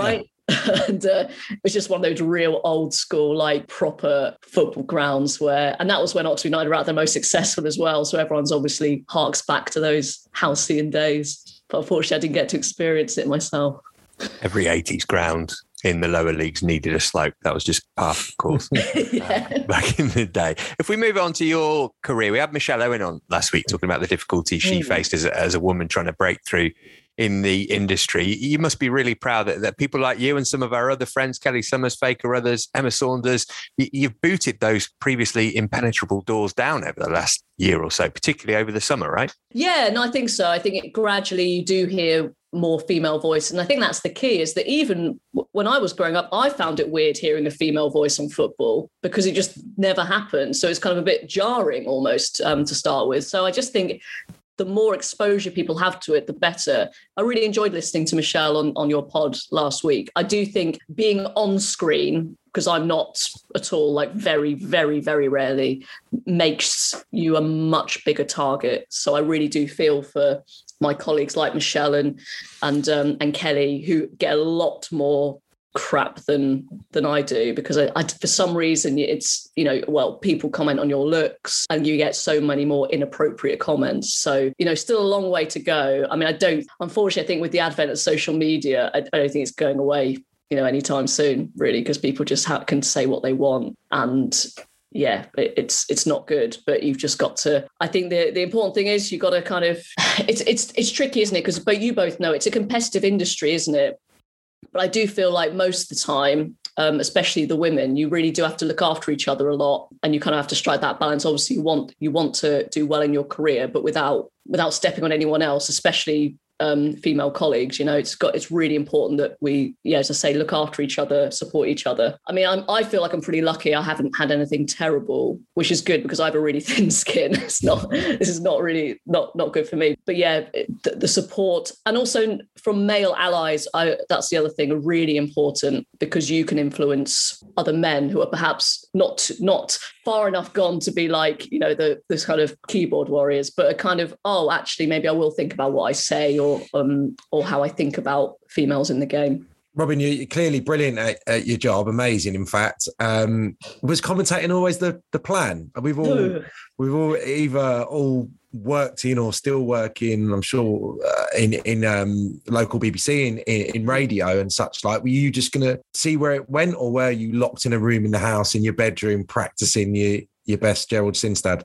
and uh, it was just one of those real old school, like proper football grounds where, and that was when Oxford United were at their most successful as well. So everyone's obviously harks back to those halcyon days. But unfortunately, I didn't get to experience it myself. Every eighties ground in the lower leagues needed a slope. That was just part of the course. yeah. uh, back in the day. If we move on to your career, we had Michelle Owen on last week talking about the difficulties she mm. faced as a, as a woman trying to break through in the industry. You must be really proud that, that people like you and some of our other friends, Kelly Summers, Faye Carruthers, Emma Saunders, you, you've booted those previously impenetrable doors down over the last year or so, particularly over the summer, right? Yeah, no, I think so. I think it gradually you do hear more female voice. And I think that's the key, is that even when I was growing up, I found it weird hearing a female voice on football because it just never happened. So it's kind of a bit jarring almost um, to start with. So I just think the more exposure people have to it, the better. I really enjoyed listening to Michelle on, on your pod last week. I do think being on screen, because I'm not at all, like very, very, very rarely, makes you a much bigger target. So I really do feel for my colleagues like Michelle and and um, and Kelly, who get a lot more crap than than I do, because I, I for some reason it's, you know, well, people comment on your looks and you get so many more inappropriate comments. So, you know, still a long way to go. I mean, I don't, unfortunately, I think with the advent of social media, I, I don't think it's going away, you know, anytime soon, really, because people just have, can say what they want. And yeah, it, it's it's not good, but you've just got to, I think the, the important thing is you've got to kind of, it's it's it's tricky, isn't it? Because but you both know it's a competitive industry, isn't it? But I do feel like most of the time, um, especially the women, you really do have to look after each other a lot, and you kind of have to strike that balance. Obviously, you want you want to do well in your career, but without without stepping on anyone else, especially um, female colleagues. You know, it's got it's really important that we, yeah, as I say, look after each other, support each other. I mean, I'm, I feel like I'm pretty lucky. I haven't had anything terrible, which is good because I have a really thin skin. It's not. This is not really not not good for me. But yeah, the, the support, and also from male allies, I, that's the other thing, are really important, because you can influence other men who are perhaps not not far enough gone to be like, you know, the this kind of keyboard warriors, but are kind of, oh, actually, maybe I will think about what I say, or um or how I think about females in the game. Robin, you're clearly brilliant at, at your job. Amazing, in fact. Um, was commentating always the the plan? We've all we've all either all worked in or still working, I'm sure, uh, in in um, local B B C, in, in in radio and such like. Were you just going to see where it went, or were you locked in a room in the house in your bedroom practicing your your best Gerald Sinstad?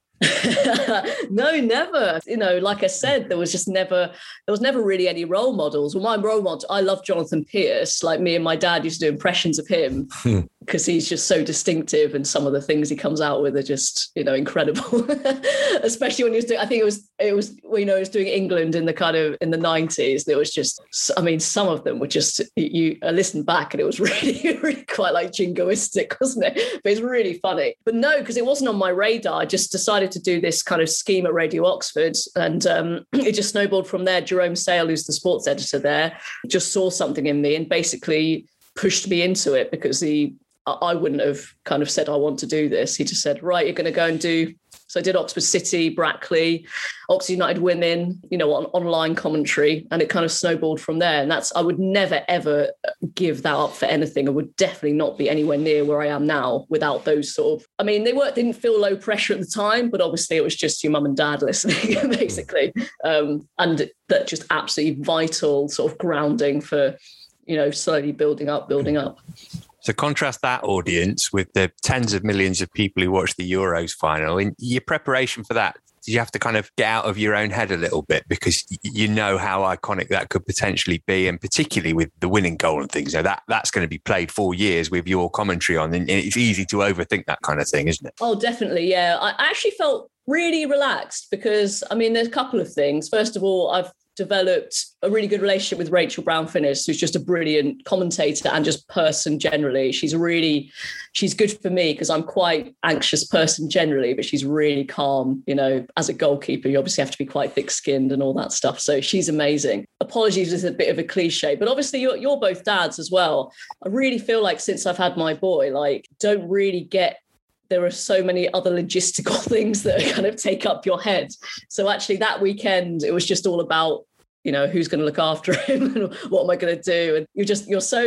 No, never. You know, like I said, there was just never, there was never really any role models. Well, my role model, I love Jonathan Pierce. Like, me and my dad used to do impressions of him because he's just so distinctive, and some of the things he comes out with are just, you know, incredible. Especially when he was doing, I think it was, it was, you know, he was doing England in the kind of, in the nineties. There was just, I mean, some of them were just, you I listened back and it was really, really quite like jingoistic, wasn't it? But it's really funny. But no, because it wasn't on my radar. I just decided to do this kind of scheme at Radio Oxford, and um, it just snowballed from there. Jerome Sale, who's the sports editor there, just saw something in me and basically pushed me into it, because he, I wouldn't have kind of said, I want to do this. He just said, right, you're going to go and do. So I did Oxford City, Brackley, Oxford United Women, you know, on online commentary, and it kind of snowballed from there. And that's, I would never, ever give that up for anything. I would definitely not be anywhere near where I am now without those sort of, I mean, they weren't, didn't feel low pressure at the time, but obviously it was just your mum and dad listening, basically. Um, and that just absolutely vital sort of grounding for, you know, slowly building up, building up. So contrast that audience with the tens of millions of people who watch the Euros final. In your preparation for that, did you have to kind of get out of your own head a little bit, because you know how iconic that could potentially be, and particularly with the winning goal and things, you know, that that's going to be played for years with your commentary on, and it's easy to overthink that kind of thing, isn't it? Oh, definitely, yeah. I actually felt really relaxed because, I mean, there's a couple of things. First of all, I've developed a really good relationship with Rachel Brown-Finnis, who's just a brilliant commentator and just person generally. She's really, she's good for me because I'm quite anxious person generally, but she's really calm. You know, as a goalkeeper, you obviously have to be quite thick-skinned and all that stuff. So she's amazing. Apologies, is a bit of a cliche, but obviously you're, you're both dads as well. I really feel like since I've had my boy, like, don't really get, there are so many other logistical things that kind of take up your head. So actually that weekend, it was just all about, you know, who's going to look after him and what am I going to do? And you're just, you're so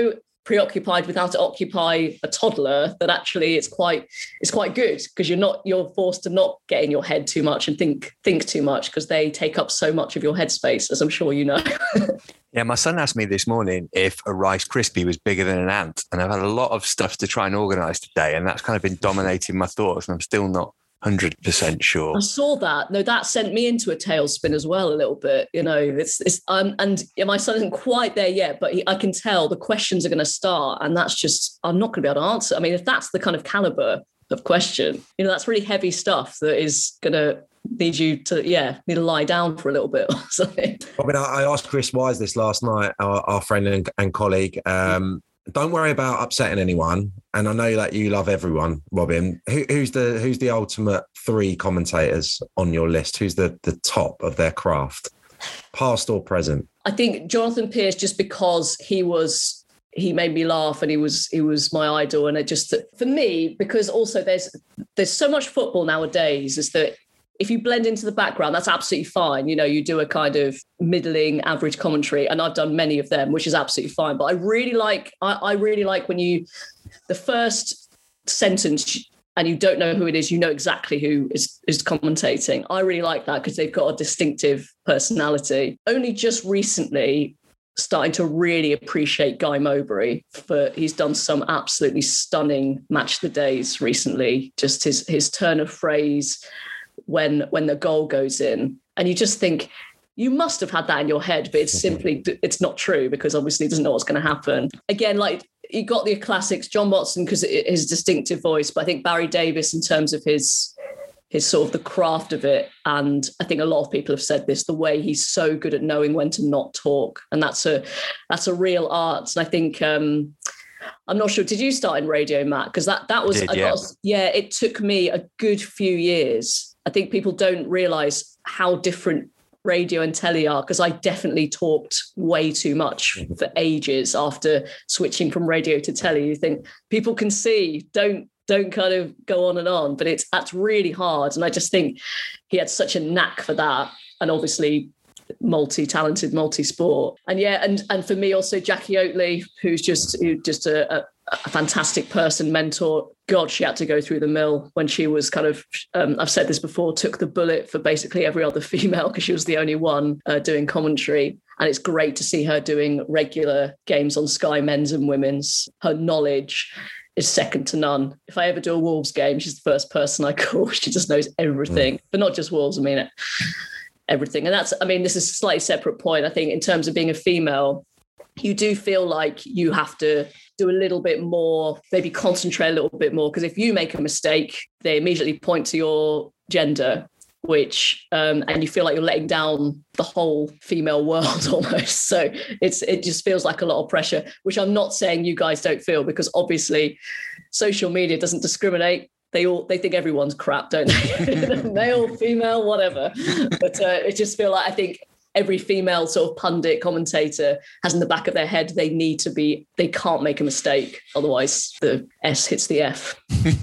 preoccupied with how to occupy a toddler that actually it's quite it's quite good, because you're not you're forced to not get in your head too much and think think too much, because they take up so much of your headspace, as I'm sure you know. Yeah, my son asked me this morning if a Rice Krispie was bigger than an ant, and I've had a lot of stuff to try and organise today, and that's kind of been dominating my thoughts, and I'm still not one hundred percent sure. I saw that. No, that sent me into a tailspin as well a little bit. You know, it's it's um, and yeah, my son isn't quite there yet, but he, I can tell the questions are going to start, and that's just I'm not going to be able to answer. I mean, if that's the kind of caliber of question, you know, that's really heavy stuff that is going to need you to yeah need to lie down for a little bit or something. I mean, I asked Chris Wise this last night, our, our friend and, and colleague. Um, don't worry about upsetting anyone, and I know that you love everyone, Robin. Who, who's the who's the ultimate three commentators on your list? Who's the the top of their craft, past or present? I think Jonathan Pearce, just because he was he made me laugh and he was he was my idol, and it just for me, because also there's there's so much football nowadays, is that if you blend into the background, that's absolutely fine. You know, you do a kind of middling average commentary, and I've done many of them, which is absolutely fine. But I really like, I, I really like when you, the first sentence and you don't know who it is, you know exactly who is, is commentating. I really like that because they've got a distinctive personality. Only just recently starting to really appreciate Guy Mowbray, for he's done some absolutely stunning match of the days recently. Just his his turn of phrase when when the goal goes in, and you just think you must have had that in your head, but it's simply it's not true, because obviously he doesn't know what's going to happen. Again, like you got the classics, John Watson because his distinctive voice, but I think Barry Davies in terms of his his sort of the craft of it. And I think a lot of people have said this, the way he's so good at knowing when to not talk, and that's a that's a real art. And I think um I'm not sure. Did you start in radio, Matt? Because that that was did, I yeah. got, yeah. It took me a good few years. I think people don't realise how different radio and telly are, because I definitely talked way too much for ages after switching from radio to telly. You think people can see, don't don't kind of go on and on, but it's that's really hard. And I just think he had such a knack for that, and obviously multi-talented, multi-sport. And yeah, and and for me also Jackie Oatley, who's just who just a, a, a fantastic person, mentor. God, she had to go through the mill when she was kind of, um, I've said this before, took the bullet for basically every other female, because she was the only one uh, doing commentary. And it's great to see her doing regular games on Sky, men's and women's. Her knowledge is second to none. If I ever do a Wolves game, she's the first person I call. She just knows everything, mm. but not just Wolves. I mean it. Everything. And that's, I mean, this is a slightly separate point. I think in terms of being a female, you do feel like you have to do a little bit more, maybe concentrate a little bit more, because if you make a mistake, they immediately point to your gender, which, um, and you feel like you're letting down the whole female world almost. So it's, it just feels like a lot of pressure, which I'm not saying you guys don't feel, because obviously social media doesn't discriminate. They all they think everyone's crap, don't they? Male, female, whatever. But uh, it just feel like I think every female sort of pundit commentator has in the back of their head they need to be, they can't make a mistake, otherwise the S hits the F.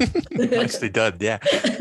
Nicely done, yeah.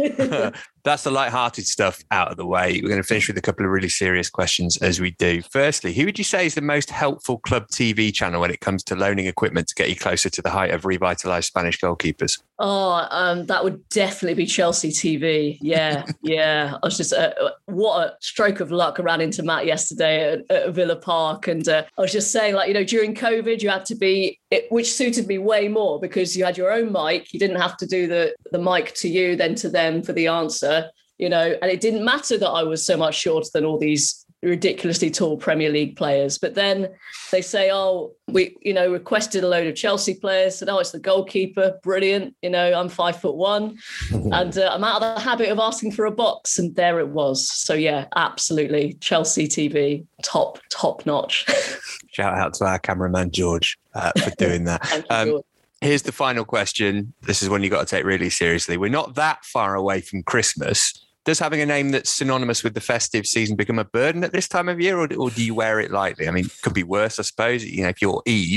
That's the light-hearted stuff out of the way. We're going to finish with a couple of really serious questions as we do. Firstly, who would you say is the most helpful club T V channel when it comes to loaning equipment to get you closer to the height of revitalised Spanish goalkeepers? Oh, um, that would definitely be Chelsea T V. Yeah, yeah. I was just, uh, what a stroke of luck. I ran into Matt yesterday at, at Villa Park, and uh, I was just saying, like, you know, during COVID, you had to be, it, which suited me way more, because you had your own mic. You didn't have to do the, the mic to you, then to them for the answer, you know, and it didn't matter that I was so much shorter than all these ridiculously tall Premier League players. But then they say, oh, we, you know, requested a load of Chelsea players. Said, oh, it's the goalkeeper. Brilliant. You know, I'm five foot one and uh, I'm out of the habit of asking for a box. And there it was. So yeah, absolutely. Chelsea T V, top, top notch. Shout out to our cameraman, George, uh, for doing that. Thank you, um, George. Here's the final question. This is one you got to take really seriously. We're not that far away from Christmas. Does having a name that's synonymous with the festive season become a burden at this time of year, or, or do you wear it lightly? I mean, it could be worse, I suppose. You know, if you're Eve,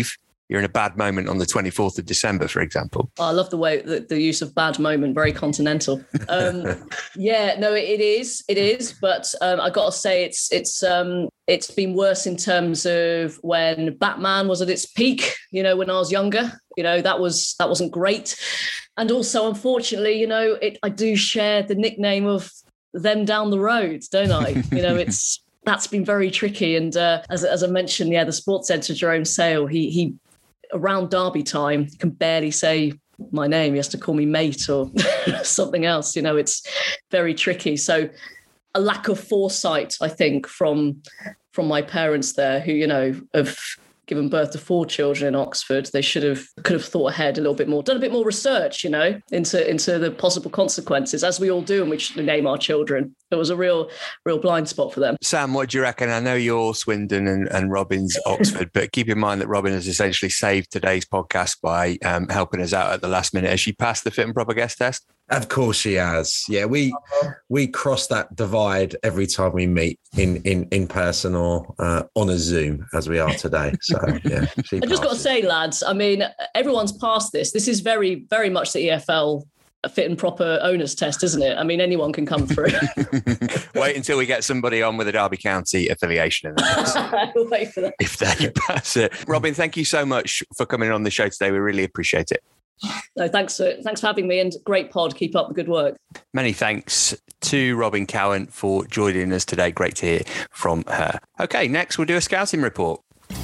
you're in a bad moment on the twenty-fourth of December, for example. Oh, I love the way the, the use of bad moment, very continental. Um, yeah, no, it, it is, it is. But um, I got to say, it's it's um, it's been worse in terms of when Batman was at its peak. You know, when I was younger, you know, that was that wasn't great. And also, unfortunately, you know, it, I do share the nickname of them down the road, don't I? You know, it's that's been very tricky. And uh, as as I mentioned, yeah, the sports editor Jerome Sale, he he. around derby time, can barely say my name. He has to call me mate or something else. You know, it's very tricky. So a lack of foresight, I think, from from my parents there, who, you know, have given birth to four children in Oxford. They should have could have thought ahead a little bit more, done a bit more research, you know, into into the possible consequences, as we all do when we name our children. It was a real, real blind spot for them. Sam, what do you reckon? I know you're Swindon and, and Robin's Oxford, but keep in mind that Robin has essentially saved today's podcast by um, helping us out at the last minute. Has she passed the fit and proper guest test? Of course she has. Yeah, we we cross that divide every time we meet in in, in person or uh, on a Zoom, as we are today. So, yeah. I just got to say, lads, I mean, everyone's passed this. This is very, very much the E F L a fit and proper owner's test, isn't it? I mean, anyone can come through. Wait until we get somebody on with a Derby County affiliation in that. Wait for that. If they pass it. Robin, thank you so much for coming on the show today. We really appreciate it. No, thanks for, thanks for having me, and great pod. Keep up the good work. Many thanks to Robin Cowan for joining us today. Great to hear from her. Okay, next we'll do a scouting report.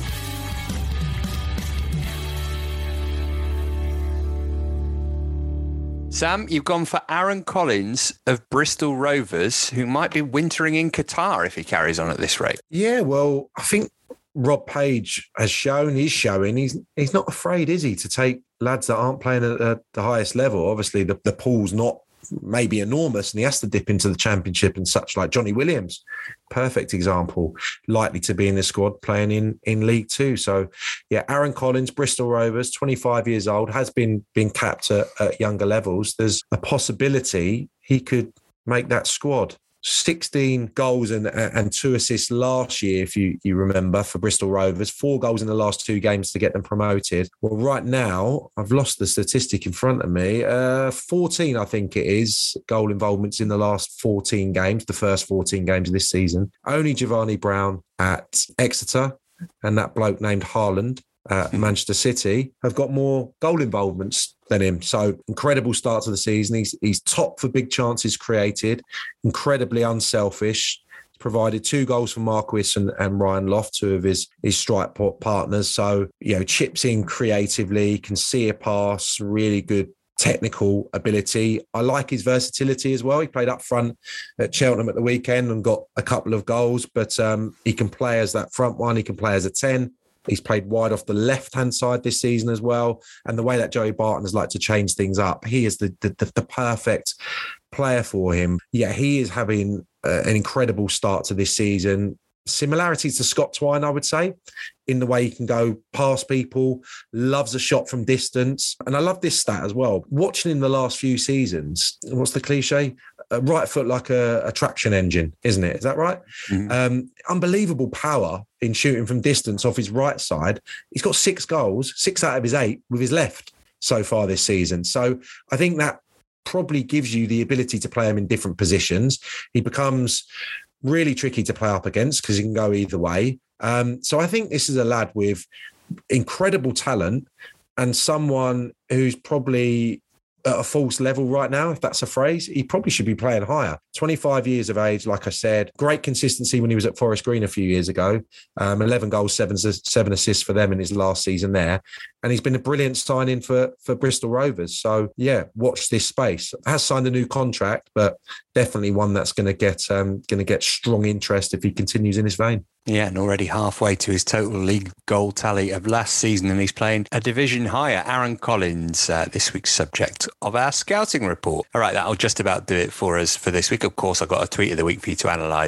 Sam, you've gone for Aaron Collins of Bristol Rovers, who might be wintering in Qatar if he carries on at this rate. Yeah, well, I think Rob Page has shown, he's showing, he's he's not afraid, is he, to take lads that aren't playing at, at the highest level. Obviously, the, the pool's not maybe enormous and he has to dip into the Championship and such, like Johnny Williams. Perfect example, likely to be in the squad playing in, in League Two. So, yeah, Aaron Collins, Bristol Rovers, twenty-five years old, has been, been capped at, at younger levels. There's a possibility he could make that squad. sixteen goals and and two assists last year, if you, you remember, for Bristol Rovers. Four goals in the last two games to get them promoted. Well, right now, I've lost the statistic in front of me. Uh, fourteen, I think it is, goal involvements in the last fourteen games, the first fourteen games of this season. Only Giovanni Brown at Exeter and that bloke named Haaland at Manchester City have got more goal involvements than him. So incredible start to the season. He's he's top for big chances created, incredibly unselfish. He's provided two goals for Marquis and, and Ryan Loft, two of his, his strike partners. So, you know, chips in creatively, can see a pass, really good technical ability. I like his versatility as well. He played up front at Cheltenham at the weekend and got a couple of goals, but um, he can play as that front one. He can play as a ten. He's played wide off the left-hand side this season as well. And the way that Joey Barton has liked to change things up, he is the the, the, the perfect player for him. Yeah, he is having uh, an incredible start to this season. Similarities to Scott Twine, I would say, in the way he can go past people, loves a shot from distance. And I love this stat as well. Watching in the last few seasons, what's the cliche? A right foot like a, a traction engine, isn't it? Is that right? Mm-hmm. Um, unbelievable power in shooting from distance off his right side. He's got six goals, six out of his eight with his left so far this season. So I think that probably gives you the ability to play him in different positions. He becomes really tricky to play up against because he can go either way. Um, so I think this is a lad with incredible talent and someone who's probably at a false level right now, if that's a phrase. He probably should be playing higher. twenty-five years of age, like I said, great consistency when he was at Forest Green a few years ago. Um, eleven goals, seven, seven assists for them in his last season there. And he's been a brilliant signing for, for Bristol Rovers. So, yeah, watch this space. Has signed a new contract, but definitely one that's going to get um, going to get strong interest if he continues in his vein. Yeah, and already halfway to his total league goal tally of last season, and he's playing a division higher. Aaron Collins, uh, this week's subject of our scouting report. All right, that'll just about do it for us for this week. Of course, I've got a tweet of the week for you to analyse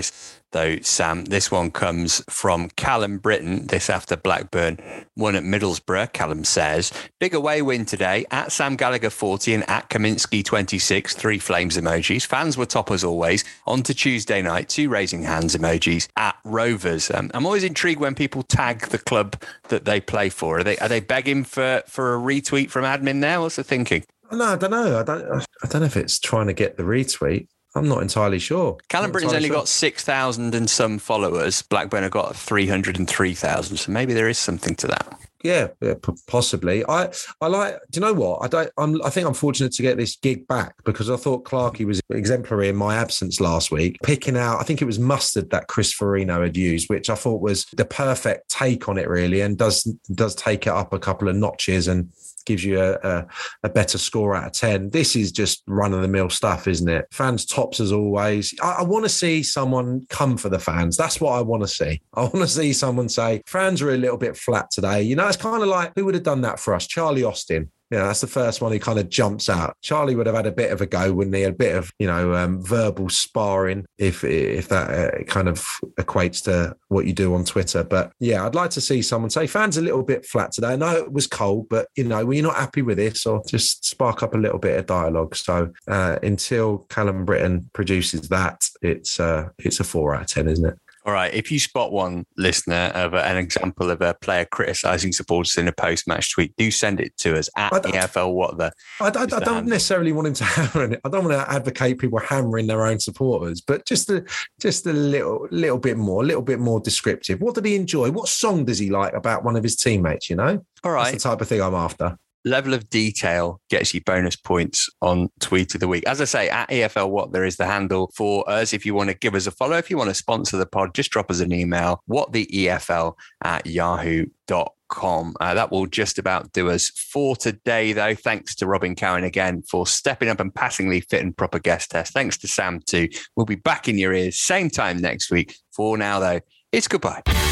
though, Sam. This one comes from Callum Britton. This after Blackburn won at Middlesbrough. Callum says, big away win today at Sam Gallagher forty and at Kaminsky twenty-six. Three flames emojis. Fans were top as always. On to Tuesday night. Two raising hands emojis at Rovers. Um, I'm always intrigued when people tag the club that they play for. Are they are they begging for, for a retweet from admin there? What's the thinking? No, I don't know. I don't. I don't know if it's trying to get the retweet. I'm not entirely sure. Callum Britton's only sure. got six thousand and some followers. Blackburn have got three hundred three thousand. So maybe there is something to that. Yeah, yeah, possibly. I, I like. Do you know what? I don't. I'm. I think I'm fortunate to get this gig back because I thought Clarkey was exemplary in my absence last week, picking out. I think it was Mustard that Chris Farino had used, which I thought was the perfect take on it, really, and does does take it up a couple of notches and gives you a, a, a better score out of ten. This is just run-of-the-mill stuff, isn't it? Fans tops as always. I, I want to see someone come for the fans. That's what I want to see. I want to see someone say, fans are a little bit flat today. You know, it's kind of like, who would have done that for us? Charlie Austin. Yeah, that's the first one who kind of jumps out. Charlie would have had a bit of a go, wouldn't he? A bit of, you know, um, verbal sparring, if if that uh, kind of equates to what you do on Twitter. But yeah, I'd like to see someone say, fans a little bit flat today. I know it was cold, but, you know, when you're not happy with this, or just spark up a little bit of dialogue. So uh, until Callum Britton produces that, it's uh, it's a four out of ten, isn't it? All right. If you spot one, listener, of an example of a player criticising supporters in a post-match tweet, do send it to us at E F L What The. I, I, I don't hand. necessarily want him to hammer it. I don't want to advocate people hammering their own supporters, but just a just a little little bit more, a little bit more descriptive. What did he enjoy? What song does he like about one of his teammates? You know, all right, that's the type of thing I'm after. Level of detail gets you bonus points on Tweet of the Week. As I say, at E F L What There is the handle for us. If you want to give us a follow, if you want to sponsor the pod, just drop us an email, whattheefl at yahoo dot com. Uh, that will just about do us for today, though. Thanks to Robin Cowan again for stepping up and passing the fit and proper guest test. Thanks to Sam too. We'll be back in your ears same time next week. For now, though, it's goodbye.